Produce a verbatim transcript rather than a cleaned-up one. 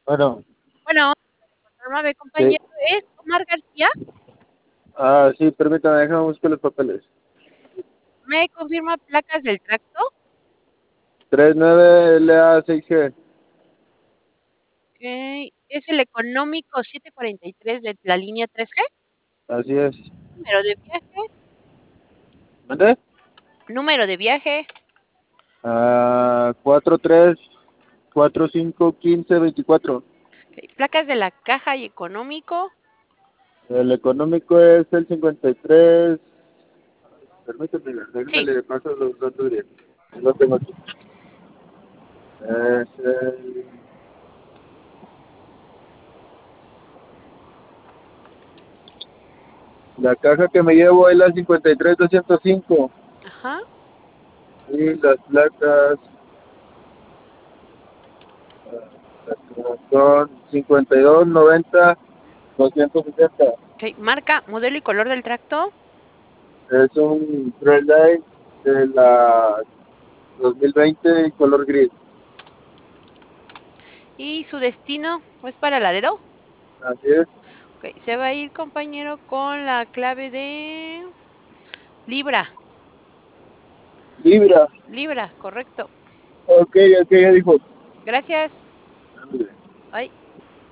Bueno, Bueno, nueve sí. compañero, ¿es Omar García? Ah, sí, permítame, déjame buscar los papeles. ¿Me confirma placas del tracto? Tres nueve L A seis G. Ok, ¿es el económico setecientos cuarenta y tres de la línea tres G? Así es. Número de viaje, ¿Mande? número de viaje, Ah, cuatro tres cuatro cinco quince veinticuatro. ok, placas de la caja y económico, El económico es el cincuenta y tres. Permítame, déjame sí, le paso los datos bien. Lo tengo aquí. Es el- La caja que me llevo es la cincuenta y tres doscientos cinco. ajá, Y las placas son cincuenta y dos noventa doscientos sesenta. ok, marca, modelo y color del tracto, Es un Traillight de la dos mil veinte color gris. y su destino, ¿es para Laredo? Así es. Ok, se va a ir, compañero, con la clave de Libra, Libra. Libra, correcto. Ok, ok, ya dijo. Gracias. Bye.